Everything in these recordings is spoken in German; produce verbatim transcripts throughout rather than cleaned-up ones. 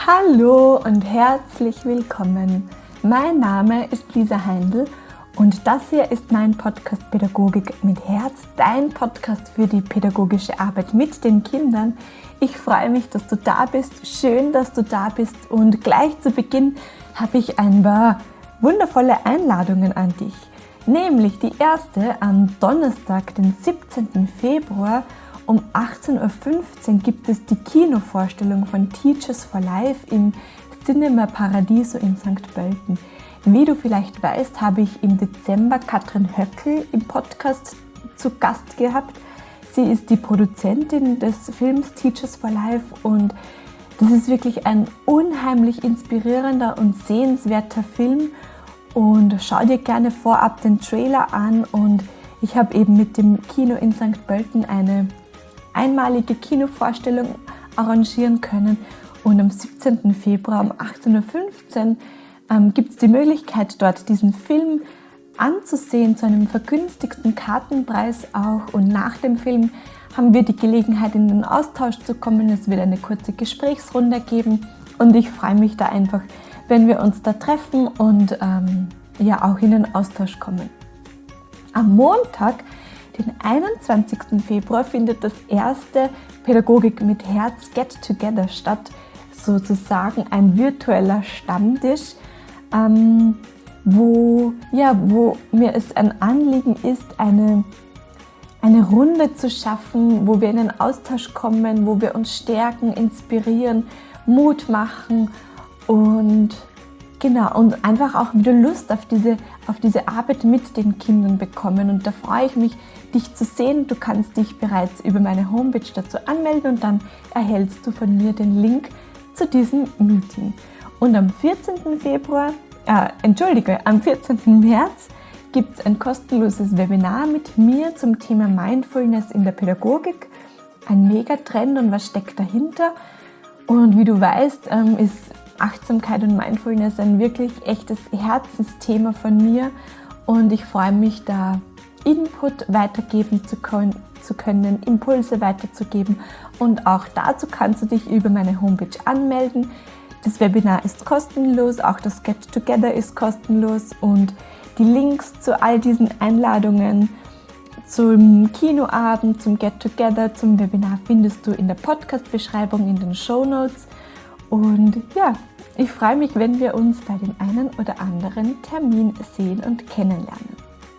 Hallo und herzlich willkommen. Mein Name ist Lisa Heindl und das hier ist mein Podcast Pädagogik mit Herz, dein Podcast für die pädagogische Arbeit mit den Kindern. Ich freue mich, dass du da bist. Schön, dass du da bist. Und gleich zu Beginn habe ich ein paar wundervolle Einladungen an dich. Nämlich die erste am Donnerstag, den siebzehnten Februar. Um achtzehn Uhr fünfzehn gibt es die Kinovorstellung von Teachers for Life im Cinema Paradiso in Sankt Pölten. Wie du vielleicht weißt, habe ich im Dezember Katrin Höckel im Podcast zu Gast gehabt. Sie ist die Produzentin des Films Teachers for Life und das ist wirklich ein unheimlich inspirierender und sehenswerter Film. Und schau dir gerne vorab den Trailer an und ich habe eben mit dem Kino in Sankt Pölten eine einmalige Kinovorstellung arrangieren können und am siebzehnten Februar um achtzehn Uhr fünfzehn ähm, gibt es die Möglichkeit, dort diesen Film anzusehen zu einem vergünstigten Kartenpreis auch, und nach dem Film haben wir die Gelegenheit, in den Austausch zu kommen. Es wird eine kurze Gesprächsrunde geben und ich freue mich da einfach, wenn wir uns da treffen und ähm, ja auch in den Austausch kommen. Am Montag, den einundzwanzigsten Februar, findet das erste Pädagogik mit Herz Get Together statt, sozusagen ein virtueller Stammtisch, ähm, wo, ja, wo mir es ein Anliegen ist, eine, eine Runde zu schaffen, wo wir in den Austausch kommen, wo wir uns stärken, inspirieren, Mut machen und genau, und einfach auch wieder Lust auf diese, auf diese Arbeit mit den Kindern bekommen. Und da freue ich mich, dich zu sehen. Du kannst dich bereits über meine Homepage dazu anmelden und dann erhältst du von mir den Link zu diesem Meeting. Und am vierzehnten Februar, äh, Entschuldige, am vierzehnten März gibt es ein kostenloses Webinar mit mir zum Thema Mindfulness in der Pädagogik. Ein Megatrend und was steckt dahinter? Und wie du weißt, ähm, ist Achtsamkeit und Mindfulness ein wirklich echtes Herzensthema von mir und ich freue mich, da Input weitergeben zu können, zu können, Impulse weiterzugeben, und auch dazu kannst du dich über meine Homepage anmelden. Das Webinar ist kostenlos, auch das Get Together ist kostenlos und die Links zu all diesen Einladungen zum Kinoabend, zum Get Together, zum Webinar findest du in der Podcast-Beschreibung, in den Shownotes. Und ja, ich freue mich, wenn wir uns bei dem einen oder anderen Termin sehen und kennenlernen.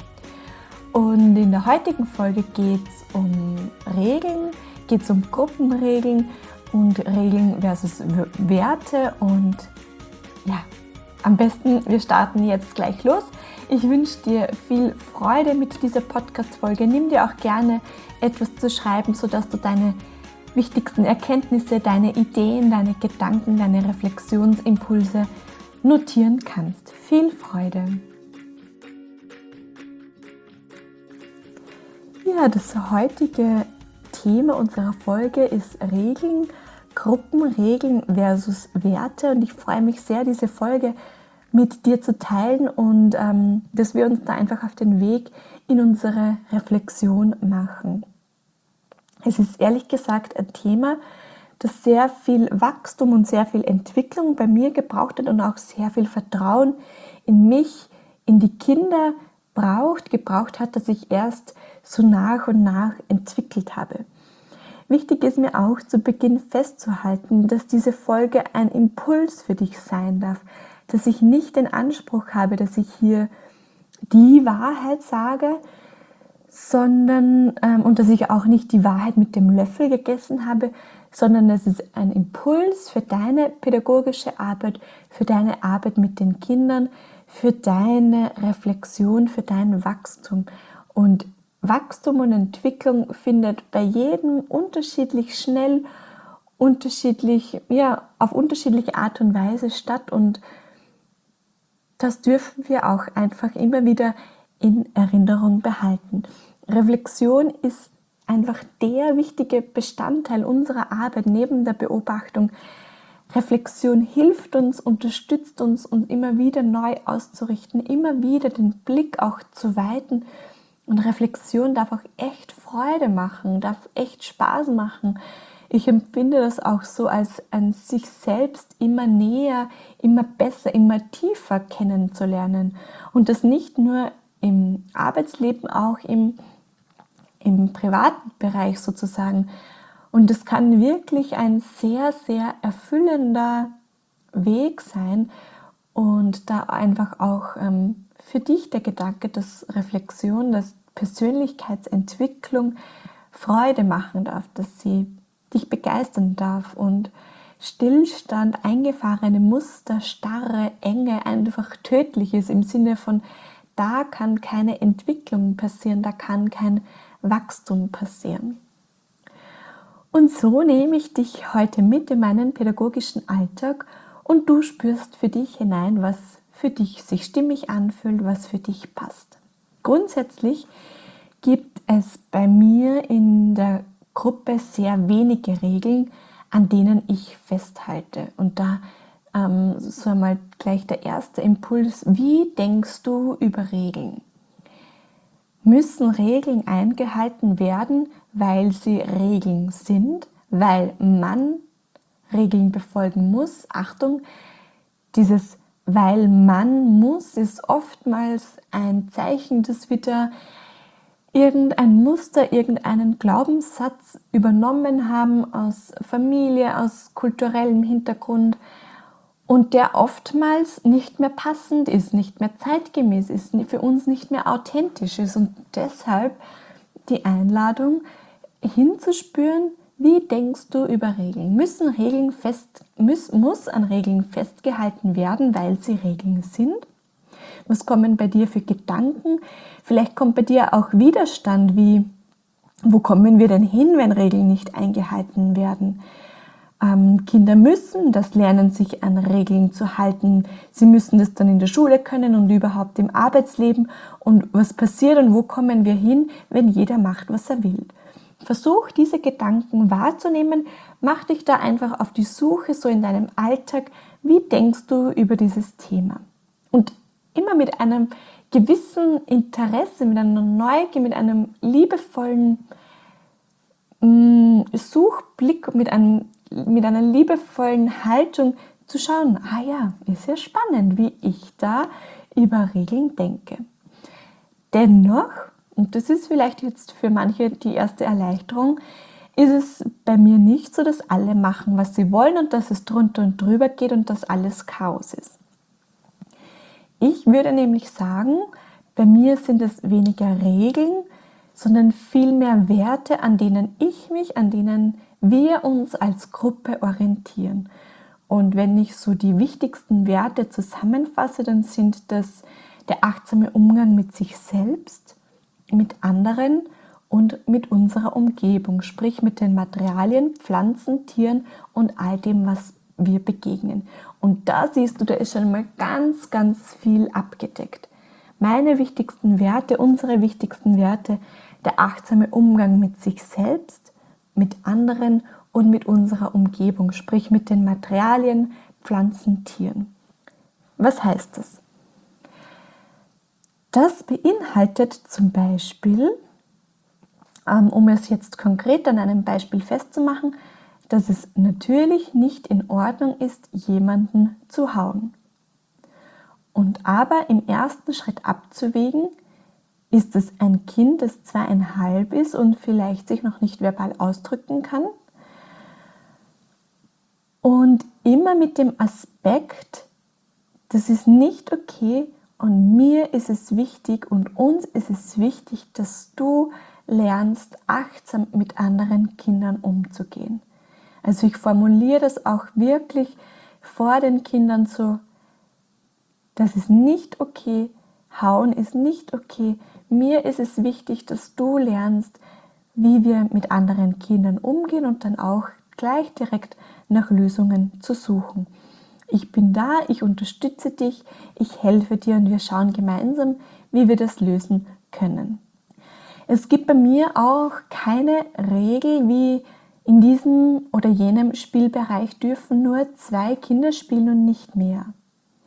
Und in der heutigen Folge geht es um Regeln, geht es um Gruppenregeln und Regeln versus Werte. Und ja, am besten, wir starten jetzt gleich los. Ich wünsche dir viel Freude mit dieser Podcast-Folge. Nimm dir auch gerne etwas zu schreiben, sodass du deine wichtigsten Erkenntnisse, deine Ideen, deine Gedanken, deine Reflexionsimpulse notieren kannst. Viel Freude! Ja, das heutige Thema unserer Folge ist Regeln, Gruppenregeln versus Werte, und ich freue mich sehr, diese Folge mit dir zu teilen und ähm, dass wir uns da einfach auf den Weg in unsere Reflexion machen. Es ist ehrlich gesagt ein Thema, das sehr viel Wachstum und sehr viel Entwicklung bei mir gebraucht hat und auch sehr viel Vertrauen in mich, in die Kinder braucht, gebraucht hat, das ich erst so nach und nach entwickelt habe. Wichtig ist mir auch zu Beginn festzuhalten, dass diese Folge ein Impuls für dich sein darf, dass ich nicht den Anspruch habe, dass ich hier die Wahrheit sage, sondern ähm, und dass ich auch nicht die Wahrheit mit dem Löffel gegessen habe, sondern es ist ein Impuls für deine pädagogische Arbeit, für deine Arbeit mit den Kindern, für deine Reflexion, für dein Wachstum. Und Wachstum und Entwicklung findet bei jedem unterschiedlich schnell, unterschiedlich, ja, auf unterschiedliche Art und Weise statt, und das dürfen wir auch einfach immer wieder in Erinnerung behalten. Reflexion ist einfach der wichtige Bestandteil unserer Arbeit neben der Beobachtung. Reflexion hilft uns, unterstützt uns, uns immer wieder neu auszurichten, immer wieder den Blick auch zu weiten. Und Reflexion darf auch echt Freude machen, darf echt Spaß machen. Ich empfinde das auch so als ein sich selbst immer näher, immer besser, immer tiefer kennenzulernen. Und das nicht nur im Arbeitsleben, auch im, im privaten Bereich sozusagen. Und das kann wirklich ein sehr, sehr erfüllender Weg sein und da einfach auch ähm, für dich der Gedanke, dass Reflexion, dass Persönlichkeitsentwicklung Freude machen darf, dass sie dich begeistern darf und Stillstand, eingefahrene Muster, starre Enge einfach tödlich ist im Sinne von, da kann keine Entwicklung passieren, da kann kein Wachstum passieren. Und so nehme ich dich heute mit in meinen pädagogischen Alltag und du spürst für dich hinein, was für dich sich stimmig anfühlt, was für dich passt. Grundsätzlich gibt es bei mir in der Gruppe sehr wenige Regeln, an denen ich festhalte. Und da ähm, so einmal gleich der erste Impuls: Wie denkst du über Regeln? Müssen Regeln eingehalten werden, weil sie Regeln sind, weil man Regeln befolgen muss? Achtung, dieses weil man muss ist oftmals ein Zeichen, dass wieder irgendein Muster, irgendeinen Glaubenssatz übernommen haben aus Familie, aus kulturellem Hintergrund und der oftmals nicht mehr passend ist, nicht mehr zeitgemäß ist, für uns nicht mehr authentisch ist. Und deshalb die Einladung, hinzuspüren, wie denkst du über Regeln? Müssen Regeln fest, muss, muss an Regeln festgehalten werden, weil sie Regeln sind? Was kommen bei dir für Gedanken? Vielleicht kommt bei dir auch Widerstand, wie, wo kommen wir denn hin, wenn Regeln nicht eingehalten werden? Ähm, Kinder müssen das lernen, sich an Regeln zu halten. Sie müssen das dann in der Schule können und überhaupt im Arbeitsleben. Und was passiert und wo kommen wir hin, wenn jeder macht, was er will? Versuch, diese Gedanken wahrzunehmen. Mach dich da einfach auf die Suche, so in deinem Alltag. Wie denkst du über dieses Thema? Und immer mit einem gewissen Interesse, mit einer Neugier, mit einem liebevollen mh, Suchblick, mit, einem, mit einer liebevollen Haltung zu schauen, ah ja, ist ja spannend, wie ich da über Regeln denke. Dennoch, und das ist vielleicht jetzt für manche die erste Erleichterung, ist es bei mir nicht so, dass alle machen, was sie wollen und dass es drunter und drüber geht und dass alles Chaos ist. Ich würde nämlich sagen, bei mir sind es weniger Regeln, sondern vielmehr Werte, an denen ich mich, an denen wir uns als Gruppe orientieren. Und wenn ich so die wichtigsten Werte zusammenfasse, dann sind das der achtsame Umgang mit sich selbst, mit anderen und mit unserer Umgebung, sprich mit den Materialien, Pflanzen, Tieren und all dem, was wir begegnen. Und da siehst du, da ist schon mal ganz, ganz viel abgedeckt. Meine wichtigsten Werte, unsere wichtigsten Werte, der achtsame Umgang mit sich selbst, mit anderen und mit unserer Umgebung, sprich mit den Materialien, Pflanzen, Tieren. Was heißt das? Das beinhaltet zum Beispiel, um es jetzt konkret an einem Beispiel festzumachen, dass es natürlich nicht in Ordnung ist, jemanden zu hauen. Und aber im ersten Schritt abzuwägen, ist es ein Kind, das zweieinhalb ist und vielleicht sich noch nicht verbal ausdrücken kann? Und immer mit dem Aspekt, das ist nicht okay und mir ist es wichtig und uns ist es wichtig, dass du lernst, achtsam mit anderen Kindern umzugehen. Also ich formuliere das auch wirklich vor den Kindern so, das ist nicht okay, hauen ist nicht okay. Mir ist es wichtig, dass du lernst, wie wir mit anderen Kindern umgehen und dann auch gleich direkt nach Lösungen zu suchen. Ich bin da, ich unterstütze dich, ich helfe dir und wir schauen gemeinsam, wie wir das lösen können. Es gibt bei mir auch keine Regel, wie in diesem oder jenem Spielbereich dürfen nur zwei Kinder spielen und nicht mehr.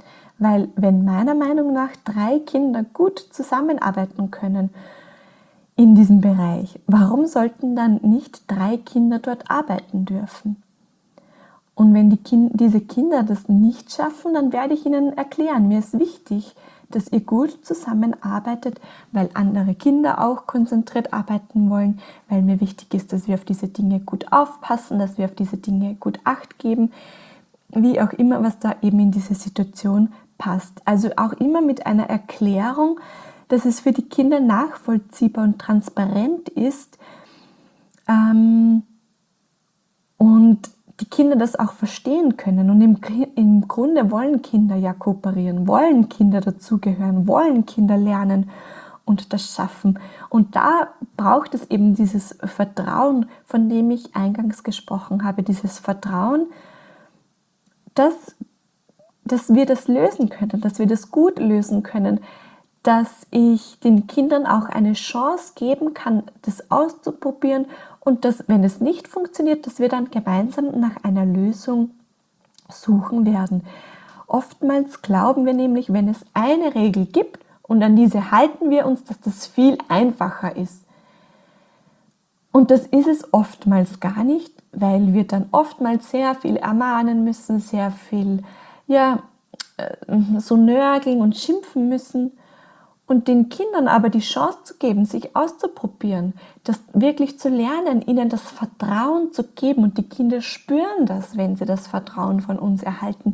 Weil wenn meiner Meinung nach drei Kinder gut zusammenarbeiten können, in diesem Bereich. Warum sollten dann nicht drei Kinder dort arbeiten dürfen? Und wenn die kind, diese Kinder das nicht schaffen, dann werde ich ihnen erklären, mir ist wichtig, dass ihr gut zusammenarbeitet, weil andere Kinder auch konzentriert arbeiten wollen, weil mir wichtig ist, dass wir auf diese Dinge gut aufpassen, dass wir auf diese Dinge gut Acht geben, wie auch immer, was da eben in diese Situation passt. Also auch immer mit einer Erklärung, dass es für die Kinder nachvollziehbar und transparent ist ähm, und die Kinder das auch verstehen können. Und im, im Grunde wollen Kinder ja kooperieren, wollen Kinder dazugehören, wollen Kinder lernen und das schaffen. Und da braucht es eben dieses Vertrauen, von dem ich eingangs gesprochen habe, dieses Vertrauen, dass, dass wir das lösen können, dass wir das gut lösen können, dass ich den Kindern auch eine Chance geben kann, das auszuprobieren und dass, wenn es nicht funktioniert, dass wir dann gemeinsam nach einer Lösung suchen werden. Oftmals glauben wir nämlich, wenn es eine Regel gibt und an diese halten wir uns, dass das viel einfacher ist. Und das ist es oftmals gar nicht, weil wir dann oftmals sehr viel ermahnen müssen, sehr viel ja, so nörgeln und schimpfen müssen. Und den Kindern aber die Chance zu geben, sich auszuprobieren, das wirklich zu lernen, ihnen das Vertrauen zu geben. Und die Kinder spüren das, wenn sie das Vertrauen von uns erhalten.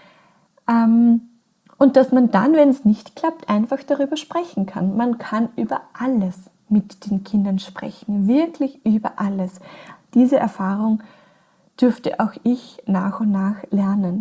Und dass man dann, wenn es nicht klappt, einfach darüber sprechen kann. Man kann über alles mit den Kindern sprechen, wirklich über alles. Diese Erfahrung dürfte auch ich nach und nach lernen.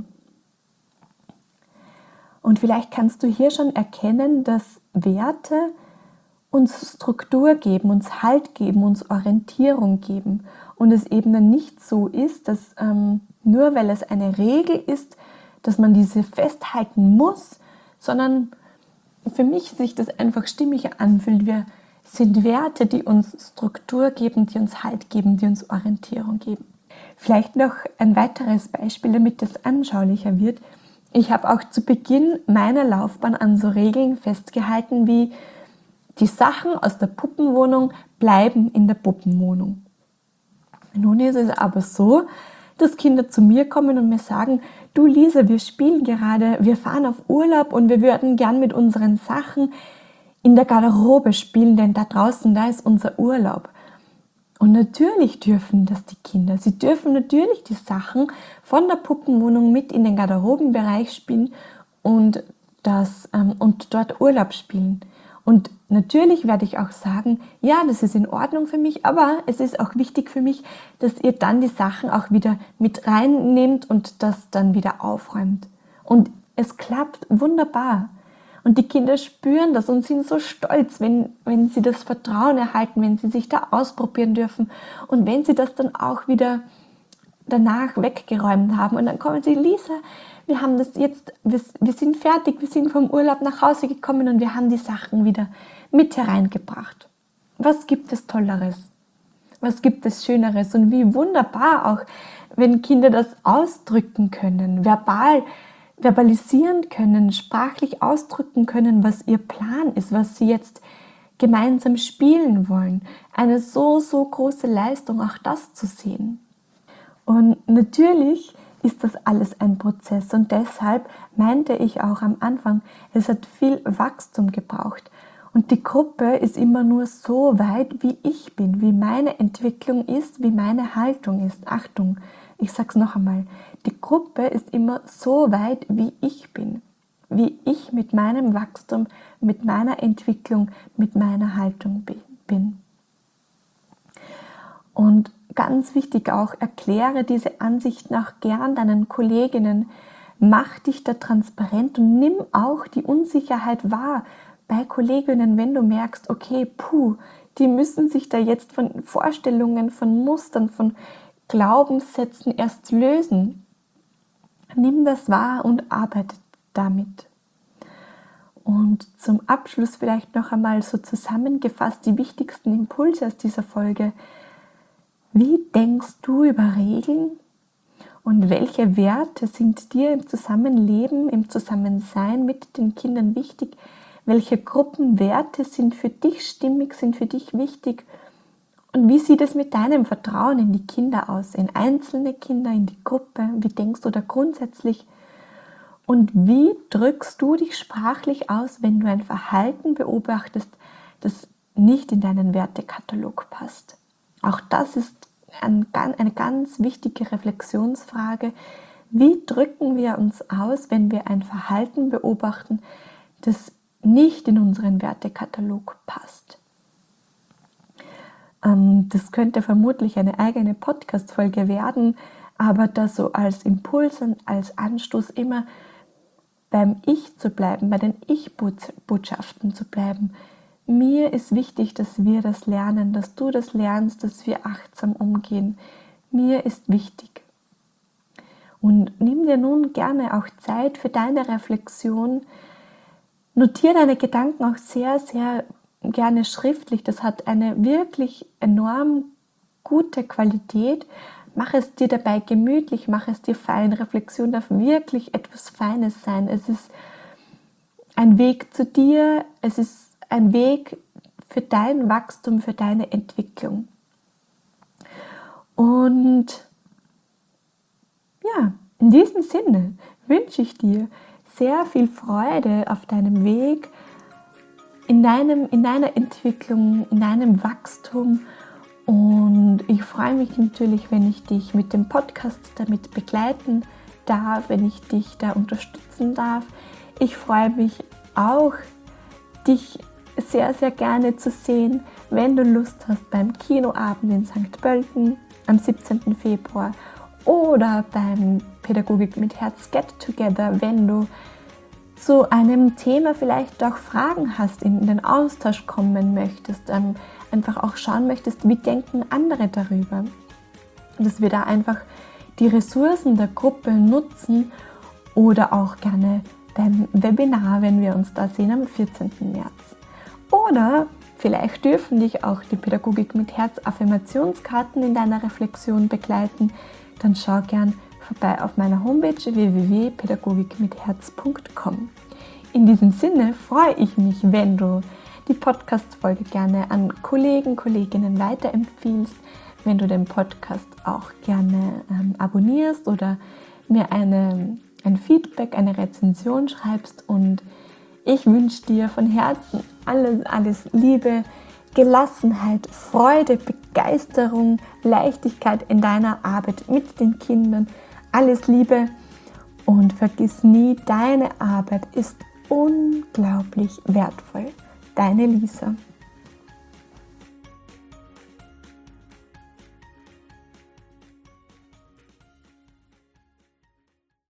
Und vielleicht kannst du hier schon erkennen, dass Werte uns Struktur geben, uns Halt geben, uns Orientierung geben. Und es eben dann nicht so ist, dass ähm, nur weil es eine Regel ist, dass man diese festhalten muss, sondern für mich sich das einfach stimmiger anfühlt. Wir sind Werte, die uns Struktur geben, die uns Halt geben, die uns Orientierung geben. Vielleicht noch ein weiteres Beispiel, damit das anschaulicher wird. Ich habe auch zu Beginn meiner Laufbahn an so Regeln festgehalten, wie die Sachen aus der Puppenwohnung bleiben in der Puppenwohnung. Nun ist es aber so, dass Kinder zu mir kommen und mir sagen, du Lisa, wir spielen gerade, wir fahren auf Urlaub und wir würden gern mit unseren Sachen in der Garderobe spielen, denn da draußen, da ist unser Urlaub. Und natürlich dürfen das die Kinder. Sie dürfen natürlich die Sachen von der Puppenwohnung mit in den Garderobenbereich spielen und, das, ähm, und dort Urlaub spielen. Und natürlich werde ich auch sagen, ja, das ist in Ordnung für mich, aber es ist auch wichtig für mich, dass ihr dann die Sachen auch wieder mit reinnehmt und das dann wieder aufräumt. Und es klappt wunderbar. Und die Kinder spüren das und sind so stolz, wenn, wenn sie das Vertrauen erhalten, wenn sie sich da ausprobieren dürfen und wenn sie das dann auch wieder danach weggeräumt haben. Und dann kommen sie, Lisa, wir haben das jetzt, wir, wir sind fertig, wir sind vom Urlaub nach Hause gekommen und wir haben die Sachen wieder mit hereingebracht. Was gibt es Tolleres? Was gibt es Schöneres? Und wie wunderbar auch, wenn Kinder das ausdrücken können, verbal verbalisieren können, sprachlich ausdrücken können, was ihr Plan ist, was sie jetzt gemeinsam spielen wollen. Eine so, so große Leistung, auch das zu sehen. Und natürlich ist das alles ein Prozess und deshalb meinte ich auch am Anfang, es hat viel Wachstum gebraucht. Und die Gruppe ist immer nur so weit, wie ich bin, wie meine Entwicklung ist, wie meine Haltung ist. Achtung, ich sage es noch einmal, die Gruppe ist immer so weit, wie ich bin, wie ich mit meinem Wachstum, mit meiner Entwicklung, mit meiner Haltung bin. Und ganz wichtig auch, erkläre diese Ansichten auch gern deinen Kolleginnen, mach dich da transparent und nimm auch die Unsicherheit wahr bei Kolleginnen, wenn du merkst, okay, puh, die müssen sich da jetzt von Vorstellungen, von Mustern, von Glaubenssätzen erst lösen. Nimm das wahr und arbeite damit. Und zum Abschluss vielleicht noch einmal so zusammengefasst die wichtigsten Impulse aus dieser Folge. Wie denkst du über Regeln und welche Werte sind dir im Zusammenleben, im Zusammensein mit den Kindern wichtig? Welche Gruppenwerte sind für dich stimmig, sind für dich wichtig? Und wie sieht es mit deinem Vertrauen in die Kinder aus? In einzelne Kinder, in die Gruppe? Wie denkst du da grundsätzlich? Und wie drückst du dich sprachlich aus, wenn du ein Verhalten beobachtest, das nicht in deinen Wertekatalog passt? Auch das ist eine ganz wichtige Reflexionsfrage. Wie drücken wir uns aus, wenn wir ein Verhalten beobachten, das nicht in unseren Wertekatalog passt? Das könnte vermutlich eine eigene Podcast-Folge werden, aber da so als Impuls und als Anstoß immer beim Ich zu bleiben, bei den Ich-Botschaften zu bleiben. Mir ist wichtig, dass wir das lernen, dass du das lernst, dass wir achtsam umgehen. Mir ist wichtig. Und nimm dir nun gerne auch Zeit für deine Reflexion. Notiere deine Gedanken auch sehr, sehr gerne schriftlich. Das hat eine wirklich enorm gute Qualität. Mach es dir dabei gemütlich, mach es dir fein. Reflexion darf wirklich etwas Feines sein. Es ist ein Weg zu dir, es ist ein Weg für dein Wachstum, für deine Entwicklung. Und ja, in diesem Sinne wünsche ich dir sehr viel Freude auf deinem Weg, in, deinem, in deiner Entwicklung, in deinem Wachstum. Und ich freue mich natürlich, wenn ich dich mit dem Podcast damit begleiten darf, wenn ich dich da unterstützen darf. Ich freue mich auch, dich sehr, sehr gerne zu sehen, wenn du Lust hast beim Kinoabend in Sankt Pölten am siebzehnten Februar oder beim Pädagogik mit Herz Get Together, wenn du zu einem Thema vielleicht auch Fragen hast, in den Austausch kommen möchtest, ähm, einfach auch schauen möchtest, wie denken andere darüber. Dass wir da einfach die Ressourcen der Gruppe nutzen oder auch gerne beim Webinar, wenn wir uns da sehen am vierzehnten März. Oder vielleicht dürfen dich auch die Pädagogik mit Herz Affirmationskarten in deiner Reflexion begleiten. Dann schau gern vorbei auf meiner Homepage w w w punkt pädagogik mit herz punkt com. In diesem Sinne freue ich mich, wenn du die Podcast-Folge gerne an Kollegen, Kolleginnen weiterempfiehlst, wenn du den Podcast auch gerne ähm, abonnierst oder mir eine, ein Feedback, eine Rezension schreibst. Und ich wünsche dir von Herzen alles, alles Liebe, Gelassenheit, Freude, Begeisterung, Leichtigkeit in deiner Arbeit mit den Kindern. Alles Liebe und vergiss nie, deine Arbeit ist unglaublich wertvoll. Deine Lisa.